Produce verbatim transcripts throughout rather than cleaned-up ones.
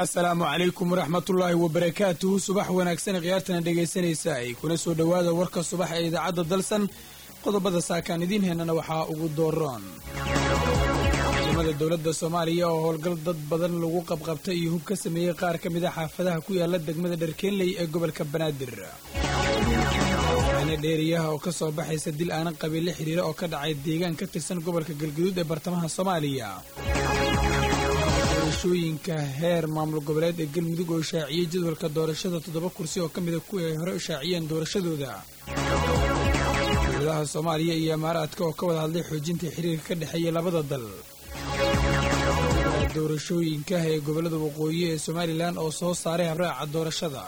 asalaamu calaykum waraxmatullaahi wabarakaatuhu subax wanaagsan khiyaartana dhegaysanaysa ay kuna soo dhowaada warka subax ee idaacadda dalsan qodobada saakaan idiin heenana waxaa ugu dooroon ciidamada dowladda soomaaliya oo howlgal dad badan lagu qabqabtay iyo hub ka sameeyey qaar ka mid a xaafadaha ku yaala degmada dharkeenley ee gobolka banaadir dheeriyaha oo ka soo baxaysa dil aanan qabiil la xiriira oo ka dhacay deegaan ka tirsan gobolka galgaduud ee bartamaha soomaaliya doorashooyinka heer maamul goboleed ee galmudug oo shaaciyey jadwalka doorashada toddoba kursi oo ka mida kuwa ay hore u shaaciyeen doorashadooda dowladaha soomaaliya iyo imaaraadka oo ka wada hadlay xoojinta xiriirka ka dhexeeya labada dal doorashooyinka ee gobollada waqooyi ee somalilan oo soo saaray habraaca doorashada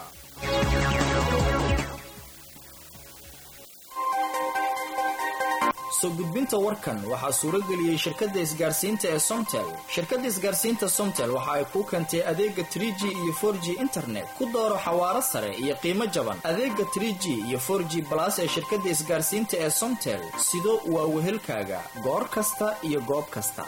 soo gudbinta warkan waxaa suurageliyey shirkadda isgaarsiinta ee Somtel. Shirkadda isgaarsiinta Somtel waxa ay ku keentay adeega three G iyo four G internet ku dooro xawaaro sare iyo qiimo jaban. Adeega three G iyo four G plus ee shirkadda isgaarsiinta ee Somtel sido waa wehelkaaga goor kasta iyo goob kasta.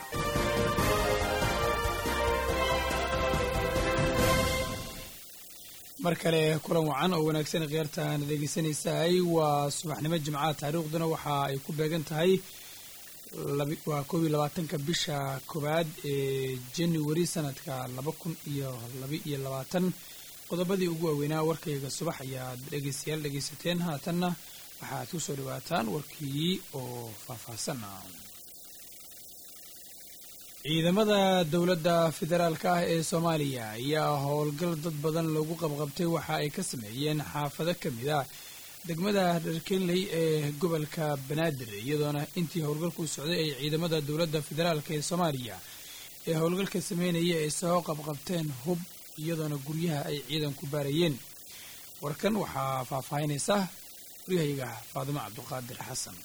mar kale kulan wacan oo wanaagsan khiyaartaan dhegeysanaysaay waa subaxnimo jimcaha taariikhduna waxa ay ku beegan tahay waa koob iyo labaatanka bisha koowaad ee january sanadka laba kun iyo laba iyo labaatan qodobadii ugu waaweynaa warkayga subax ayaad dhegeystayaal dhegeysateen haatanna waxaad ku soo dhawaataan warkii oo faahfaahsan ciidamada dowladda federaalka ah ee soomaaliya ayaa howlgal dad badan lagu qabqabtay waxa ay ka sameeyeen xaafado ka mid ah degmada dharkeenley ee gobolka banaadir iyadoona intii howlgalku socday ay ciidamada dowladda federaalka ee soomaaliya ee howlgalka sameynaya ay soo qabqabteen hub iyadoona guryaha ay ciidanku baarayeen warkan waxaa faahfaahinaysa waryahayga faadimo cabduqaadir xasan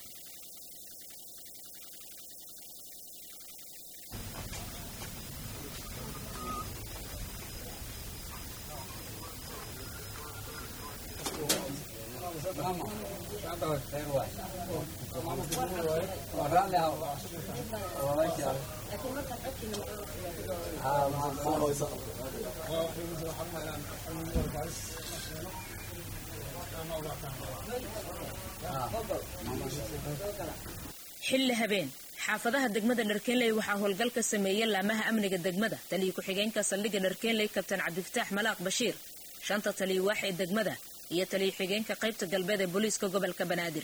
xilli habeen xaafadaha degmada dharkeenley waxaa howlgal ka sameeyey laamaha amniga degmada taliya ku-xigeenka saldhigga dharkeenley kabtaan cabdifataax malaaq bashiir shanta taliya waax ee degmada iyo taliya xigeenka qaybta galbeed ee booliiska gobolka banaadir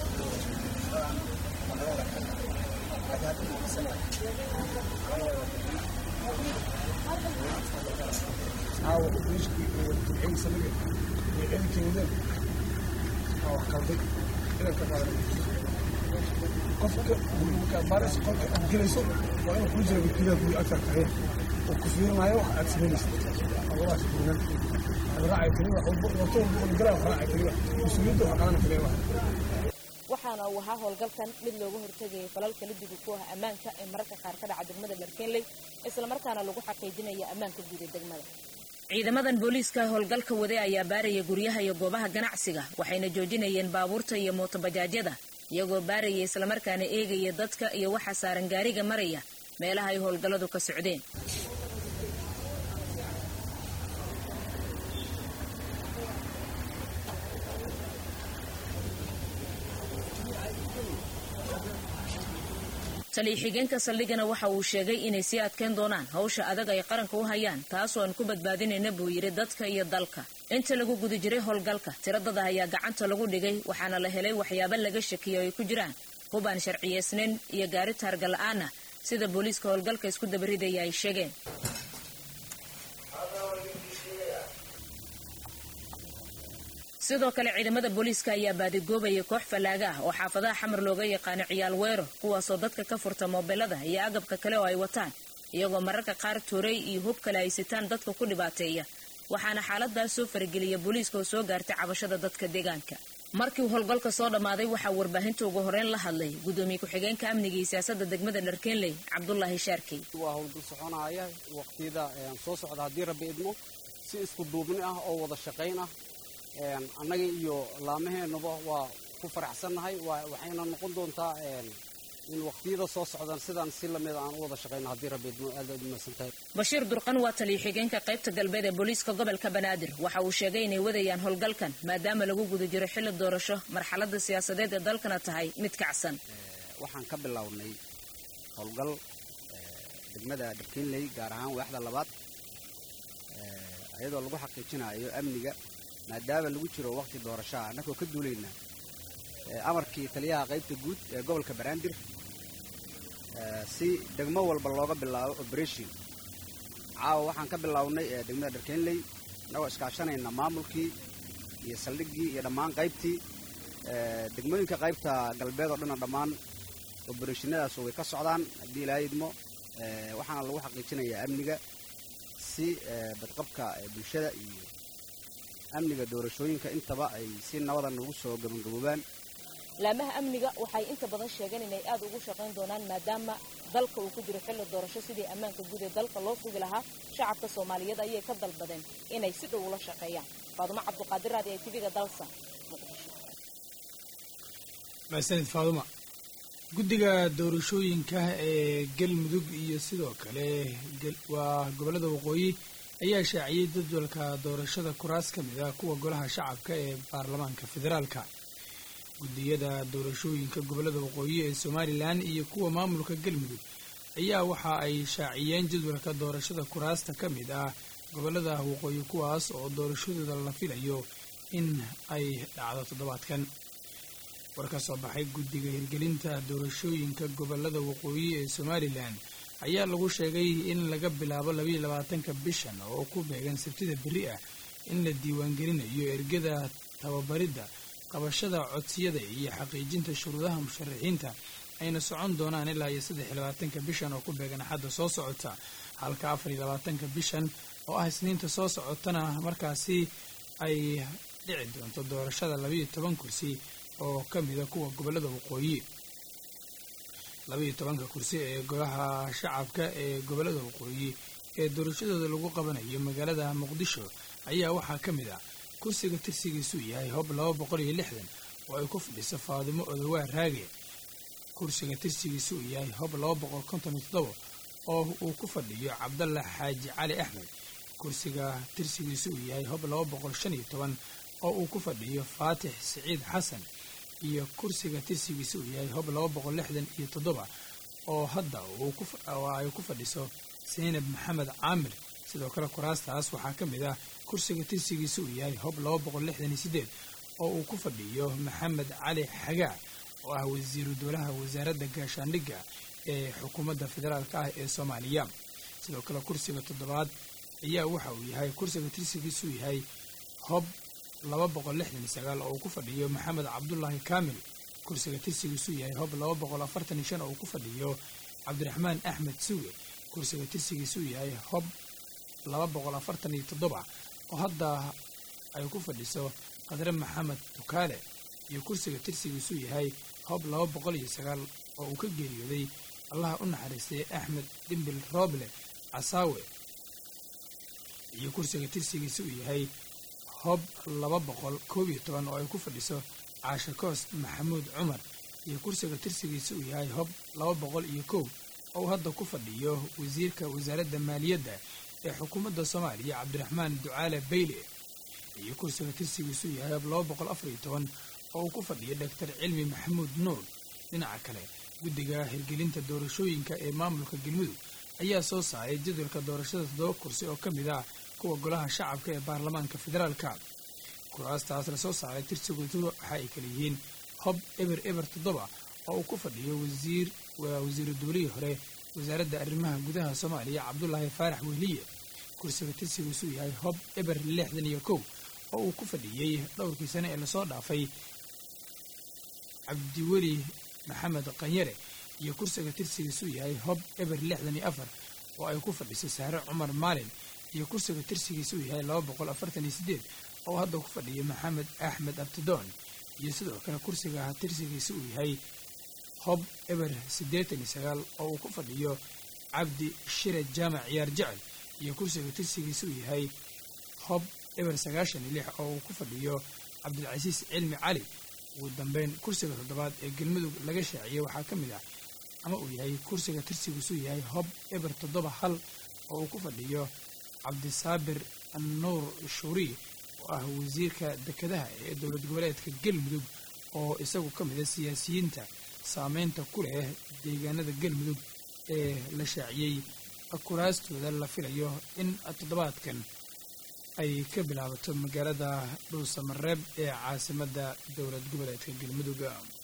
qofka baaris qofka aad gelayso waa inuu kuu jira wikiilada kuwii agtar tahay oo ku fiirinayo wax aad samaynaysa awalaas kuunan raacay taliya wato walba oo galaa raacay taliya mas-uuliyadda waxa qaadana taliya waxaana uu ahaa howlgalkan mid looga hortegayay falalka lidiga ku ah ammaanka ee mararka qaar ka dhaca degmada dharkeenley islamarkaana lagu xaqiijinaya ammaanka guud ee degmada ciidamadan booliiska howlgalka waday ayaa baaraya guryaha iyo goobaha ganacsiga waxayna joojinayeen baabuurta iyo mootobajaajyada iyagoo baaraya islamarkaana eegaya dadka iyo waxa saaran gaariga maraya meelaha ay howlgalladu ka socdeen taliya xigeenka saldhigana waxa uu sheegay inay sii adkeyn doonaan hawsha adag ay qaranka u hayaan taasoo aan ku badbaadinayna buu yidhi dadka iyo dalka inta lagu guda jiray howlgalka tiradada ayaa gacanta lagu dhigay waxaana la helay waxyaabo laga shakiyo ay ku jiraan hub aan sharciyeysnayn iyo gaari taarga la-aan ah sida booliiska howlgalka isku dabaridaya ay sheegeen sidoo kale ciidamada booliiska ayaa baadigoobaya koox fallaaga ah oo xaafadaha xamar looga yaqaano ciyaal weero kuwaasoo dadka ka furta moobelada iyo agabka kale oo ay wataan iyagoo mararka qaar tuuray iyo hub kale ay sitaan dadka ku dhibaateeya waxaana xaaladaas soo farageliya booliiska oo soo gaartay cabashada dadka deegaanka markii howlgalka soo dhammaaday waxaa warbaahinta ugu horeyn la hadlay gudoomiye ku-xigeenka amniga iyo siyaasadda degmada dharkeenley cabdulaahi shaarkey waa howlgal soconaya waqtiyada soo socda haddii rabbi idmo si isku duubni ah oo wada shaqayn ah annaga iyo laamaheennuba waa ku faraxsannahay waxayna noqon doontaa in waqtiyada soo socdaan sidaan si lamid aan u wada shaqeyno haddii rabbi idmo aad aad u mahadsantahay. Bashiir Durqan waa taliye xigeenka qaybta galbeed ee booliiska gobolka Banaadir waxa uu sheegay inay wadayaan howlgalkan maadaama lagu guda jiro xilli doorasho marxaladda siyaasadeed ee dalkana tahay mid kacsan. waxaan ka bilownay howlgal degmada Dharkiinley gaar ahaan waaxda labaad iyadoo lagu xaqiijinayo amniga maadaama lagu jiro waqti doorasho ah anagoo ka duulayna amarkii taliyaha qaybta guud ee gobolka Banaadir si degmo walba looga bilaabo operation caawa waxaan ka bilownay degmada Dharkiinley anagoo iskaashanayna maamulkii iyo saldhiggii iyo dhammaan qaybtii degmooyinka qaybta galbeed oo dhan dhammaan operationadaas way ka socdaan haddii ilaahay idmo waxaana lagu xaqiijinayaa amniga si badqabka bulshada iyo amniga doorashooyinka intaba ay si nabadan ugu soo gabagaboobaan. laamaha amniga waxay inta badan sheegeen inay aad ugu shaqayn doonaan maadaama dalka uu ku jiro xilli doorasho sidii ammaanka guud ee dalka loo sugi lahaa shacabka Soomaaliyeed ayay ka dalbadeen inay si dhow ula shaqeeyaan. Faadumo Cabduqaadir raadi ee T V-ga Dalsan Muqdisho. Maasanid Faadumo. guddiga doorashooyinka ee galmudug iyo sidoo kale waa gobolada waqooyi ayaa shaaciyay jadwalka doorashada kuraas ka mid ah kuwa golaha shacabka ee baarlamaanka federaalka. guddiyada doorashooyinka gobolada waqooyi ee Somaliland iyo kuwa maamulka galmudug ayaa waxa ay shaaciyeen jadwalka doorashada kuraasta ka mid ah gobolada waqooyi kuwaas oo doorashadooda la filayo in ay dhacdo toddobaadkan. war ka soo baxay guddiga hirgelinta doorashooyinka gobolada waqooyi ee Somaliland ayaa lagu sheegay in laga bilaabo laba iyo labaatanka bishan oo ku beegan sabtida beri ah in la diiwaangelinayo ergada tababaridda qabashada codsiyada iyo xaqiijinta shuruudaha musharaxiinta ayna socon doonaan ilaa iyo saddex iyo labaatanka bishan oo ku beegan axadda soo socota halka afar iyo labaatanka bishan oo ah isniinta soo socotana markaasi ay dhici doonto doorashada laba iyo toban kursi oo ka mid ah kuwa gobolada waqooyi. laba iyo tobanka kursi ee golaha shacabka ee gobolada waqooyi ee doorashadooda lagu qabanayo magaalada Muqdisho ayaa waxaa ka mid ah kursiga tirsigiisu yahay hob laba boqol iyo lixdan oo ay ku fadhiso Faadumo Odawaa Raage. kursiga tirsigiisu yahay hob laba boqol konton iyo toddoba oo uu ku fadhiyo Cabdalla Xaaji Cali Axmed. kursiga tirsigiisu yahay hob laba boqol shan iyo toban oo uu ku fadhiyo Faatix Siciid Xasan iyo kursiga tirsigiisu yahay hob laba boqol lixdan iyo toddoba oo hadda uu ku ay ku fadhiso Zeynab Maxamed Caamir. sidoo kale kuraastaas waxaa ka mid ah kursiga tirsigiisu yahay hob laba boqol lixdan iyo siddeed oo uu ku fadhiyo Maxamed Cali Xagaa oo ah wasiiru dowlaha wasaaradda gaashaandhigga ee xukuumadda federaalka ah ee Soomaaliya. sidoo kale kursiga toddobaad ayaa waxa uu yahay kursiga tirsigiisu yahay hob laba boqol lixdan iyo sagaal oo uu ku fadhiyo Maxamed Cabdullaahi Kaamil. kursiga tirsigiisu yahay hob laba boqol afartan iyo shan oo uu ku fadhiyo Cabdiraxmaan Axmed Suuge. kursiga tirsigiisu yahay hob laba boqol afartan iyo toddoba oo hadda ay ku fadhiso Qadre Maxamed Tukaale iyo kursiga tirsigiisu yahay hob laba boqol iyo sagaal oo uu ka geeriyooday allaha u naxariistay Axmed Dimbil Rooble Casaawe iyo kursiga tirsigiisu yahay hob laba boqol koob iyo toban oo ay ku fadhiso Caasha Koos Maxamuud Cumar iyo kursiga tirsigiisu yahay hob laba boqol iyo kow oo hadda ku fadhiyo wasiirka wasaaradda maaliyadda ee xukuumadda Soomaaliya Cabdiraxmaan Ducaale Bayle iyo kursiga tirsigiisu yahay hob laba boqol afar iyo toban oo uu ku fadhiyo Doctor Cilmi Maxamuud Nuur. dhinaca kale guddiga hirgelinta doorashooyinka ee maamulka galmudug ayaa soo saaray jadwalka doorashada toddoba kursi oo ka mid ah kuwa golaha shacabka ee baarlamaanka federaalka. kuraastaas la soo saaray tirsigoodu waxa ay kala yihiin hob eber eber toddoba oo uu ku fadhiyo wasiir waa wasiiru dowlihii hore wasaaradda arrimaha gudaha Soomaaliya Cabdullaahi Faarax Wehliye. kursiga tirsigiisu yahay hob eber lixdan iyo kow oo uu ku fadhiyey dhowrkii sane ee lasoo dhaafay Cabdiweli Maxamed Qanyare iyo kursiga tirsigiisu yahay hob eber lixdan iyo afar oo ay ku fadhiso Sahre Cumar Maalin iyo kursiga tirsigiisu yahay laba boqol afartan iyo siddeed oo hadda ku fadhiyo Maxamed Axmed Abtidoon iyo sidoo kale kursiga tirsigiisu yahay hob eber siddeetan iyo sagaal oo uu ku fadhiyo Cabdi Shire Jaamac Ciyaar Jecel iyo kursiga tirsigiisu yahay hob eber sagaashan iyo lix oo uu ku fadhiyo Cabdilcasiis Cilmi Cali. ugu dambeyn kursiga toddobaad ee galmudug laga shaaciyey waxaa ka mid ah ama uu yahay kursiga tirsigiisu yahay hob eber toddoba hal oo uu ku fadhiyo cabdisaabir nuur shuuri oo ah wasiirka dekedaha ee dowlad goboleedka galmudug oo isagu ka mid a siyaasiyiinta saameynta ku leh deegaanada galmudug ee la shaaciyey kuraastooda la filayo in toddobaadkan ay ka bilaabato magaalada dhuusamareeb ee caasimadda dowlad goboleedka galmudug.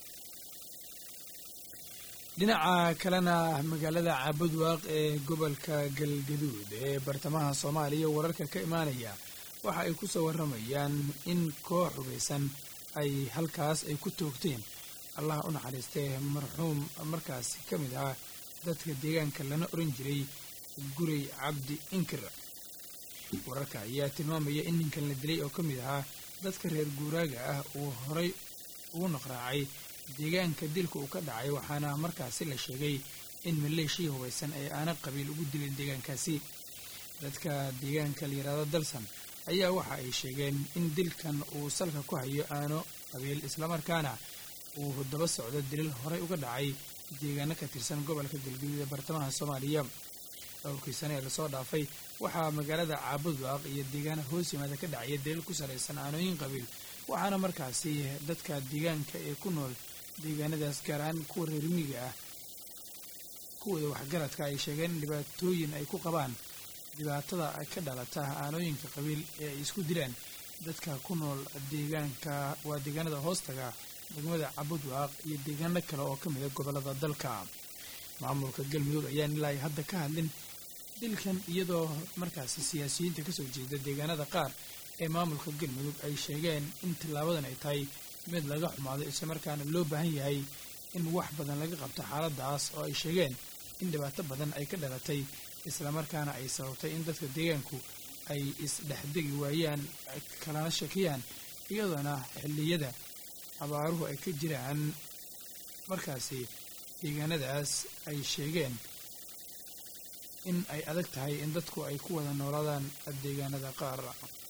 dhinaca kalena magaalada caabudwaaq ee gobolka galgaduud ee bartamaha soomaaliya wararka ka imaanaya waxa ay ku soo warramayaan in koox hubaysan ay halkaas ay ku toogteen allah u naxariistee marxuum markaasi ka mid ah dadka deegaanka lana oran jiray guray cabdi inkir. wararka ayaa tilmaamaya in ninkan la dilay oo ka mid ahaa dadka reer guuraaga ah uu horay ugu naqraacay deegaanka dilka uu ka dhacay waxaana markaasi la sheegay in maleeshiya hubaysan ay aana qabiil ugu dileen deegaankaasi. dadka deegaanka la yidhaahdo dalsan ayaa waxa ay sheegeen in dilkan uu salka ku hayo aano qabiil islamarkaana uu daba socdo dilil horay uga dhacay deegaano ka tirsan gobolka galgaduud ee bartamaha soomaaliya. dhowrkii sane ee lasoo dhaafay waxaa magaalada caabudwaaq iyo deegaana hoos yimaada ka dhacaya dilil ku salaysan aanooyin qabiil waxaana markaasi dadka deegaanka ee ku nool deegaanadaas gaar ahaan kuwa reer miyiga ah kuwooda waxgaradka ay sheegeen in dhibaatooyin ay ku qabaan dhibaatada ka dhalata aanooyinka qabiil ee ay isku dilaan dadka ku nool deegaanka waa deegaanada hoostaga degmada caabudwaaq iyo deegaano kale oo ka mida gobolada dalka. maamulka galmudug ayaan ilaa hadda ka hadlin dilkan iyadoo markaasi siyaasiyiinta kasoo jeeda deegaanada qaar ee maamulka galmudug ay sheegeen in tillaabadan ay tahay mid laga xumaado islamarkaana loo baahan yahay in wax badan laga qabto xaaladaas oo ay sheegeen in dhibaato badan ay ka dhalatay islamarkaana ay sababtay in dadka deegaanku ay isdhexdegi waayaan kalana shakiyaan iyadoona xilliyada abaaruhu ay ka jiraan markaasi deegaanadaas ay sheegeen in ay adag tahay in dadku ay ku wada noolaadaan deegaanada qaar.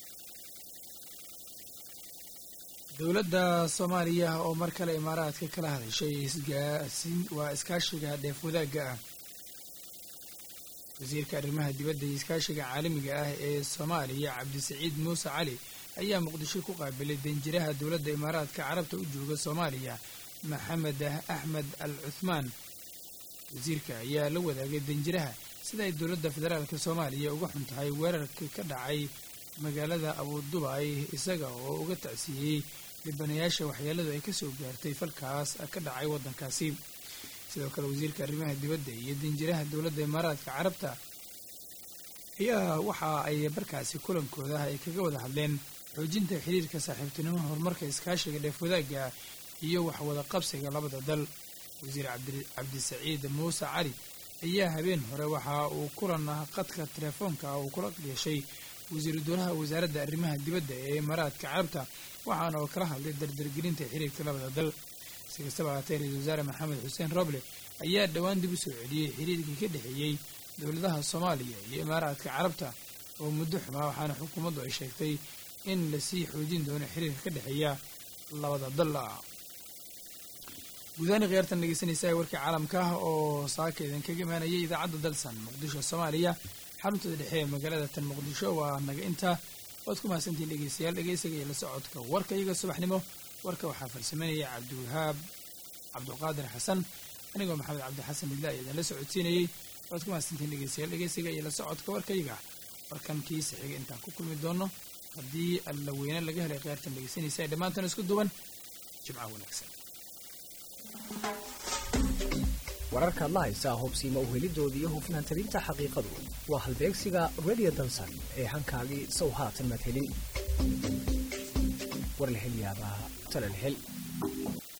dowladda soomaaliya oo mar kale imaaraadka kala hadashay isgaasiin waa iskaashiga dheef wadaagga ah. wasiirka arrimaha dibadda iyo iskaashiga caalamiga ah ee soomaaliya cabdisaciid muuse cali ayaa muqdisho ku qaabilay danjiraha dowladda imaaraadka carabta u jooga soomaaliya maxamed axmed al cuthmaan. wasiirka ayaa la wadaagay danjiraha sida ay dowladda federaalka soomaaliya uga xun tahay weerarka ka dhacay magaalada abudubaay isaga oo uga tacsiiyey dhibanayaasha waxyeeladu ay kasoo gaartay falkaas ka dhacay waddankaasi. sidoo kale wasiirka arrimaha dibadda iyo danjiraha dowladda imaaraadka carabta ayaa waxa ay markaasi kulankooda ay kaga wada hadleen xoojinta xiriirka saaxiibtinimo horumarka iskaashiga dheef wadaagga iyo waxwada qabsiga labada dal. wasiir cabdisaciid muuse cali ayaa habeen hore waxa uu kulan qadka telefoonka uu kula yeeshay wasiiru dowlaha wasaaradda arrimaha dibadda ee imaaraadka carabta waxaana oo kala hadlay dardargelinta xiriirka labada dal. si kastaba haatee ra-iisul wasaare maxamed xuseen roble ayaa dhowaan dib u soo celiyey xiriirkii ka dhexeeyey dowladaha soomaaliya iyo imaaraadka carabta oo muddo xumaa waxaana xukuumaddu ay sheegtay in lasii xoojin doono xiriirka ka dhexeeya labada dal. gudaani khiyaartan dhegeysanaysaa warkii caalamka ah oo saaka idinkaga imaanayay idaacadda dalsan muqdisho soomaaliya xaruntada dhexe ee magaalada tan muqdisho waa naga intaa waad ku mahadsantihiin dhegeystayaal dhegeysiga iyo la socodka warka iyaga subaxnimo. warka waxaa farsameynaya cabdiwahaab cabdulqaadir xasan anigoo maxamed cabdixasan midla idin la socodsiinayey waad ku mahadsantihiin dhegeystayaal dhegeysiga iyo la socodka warkayaga. warkan kiisa xiga intaan ku kulmi doono haddii alla weyne laga helay khiyaartan dhegeysanaysa ee dhammaantan isku duwan jimca wanaagsan. wararkaad la haysaa hubsiimo uhelidooda iyo hufnaan talinta xaqiiqadu waa halbeegsiga radio dansan ee hankaagii sow haatan maad helin. war la hel yaabaa tala la hel.